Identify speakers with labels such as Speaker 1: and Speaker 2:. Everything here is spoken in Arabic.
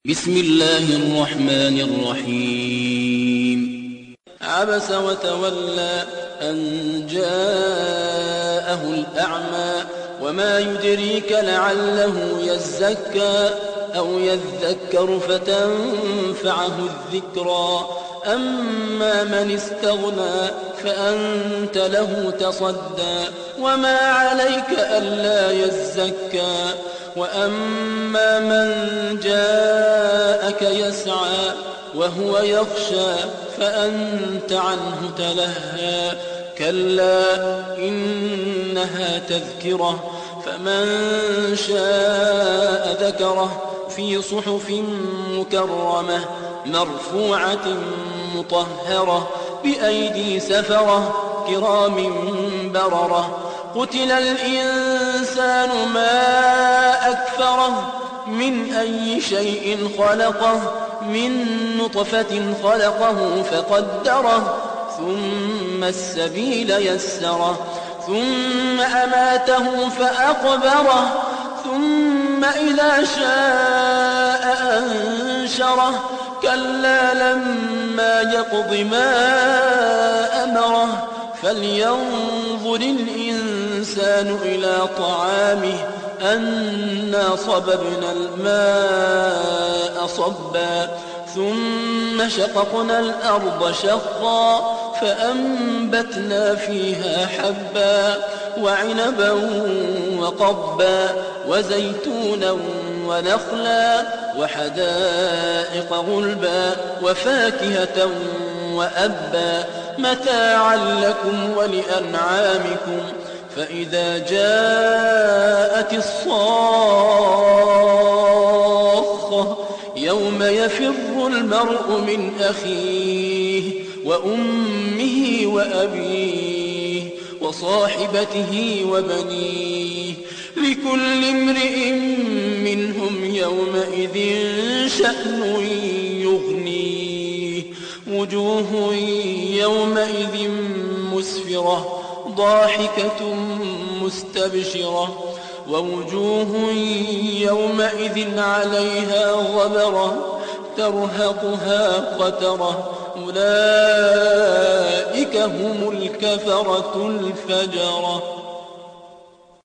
Speaker 1: بسم الله الرحمن الرحيم عبس وتولى أن جاءه الأعمى وما يدريك لعله يزكى أو يذكر فتنفعه الذكرى أما من استغنى فأنت له تصدى وما عليك ألا يزكى وأما من جاءك يسعى وهو يخشى فأنت عنه تلهى كلا إنها تذكرة فمن شاء ذكره في صحف مكرمة مرفوعة مطهرة بأيدي سفرة كرام بررة قتل الإنسان ما أكفره من أي شيء خلقه من نطفة خلقه فقدره ثم السبيل يسره ثم أماته فأقبره ثم إذا شاء أنشره كلا لما يقض ما أمره فلينظر الإنسان إلى طعامه أنا صببنا الماء صبا ثم شققنا الأرض شقا فأنبتنا فيها حبا وعنبا وقضبا وزيتونا ونخلا وحدائق غلبا وفاكهة وأبا متاعا لكم ولأنعامكم فإذا جاءت الصاخة يوم يفر المرء من أخيه وأمه وأبيه وصاحبته وبنيه لكل امرئ منهم يومئذ شأن يغنيه وجوه يومئذ مسفرة ضاحكة مستبشرة ووجوه يومئذ عليها غبرة ترهقها قترة أولئك هم الكفرة الفجرة.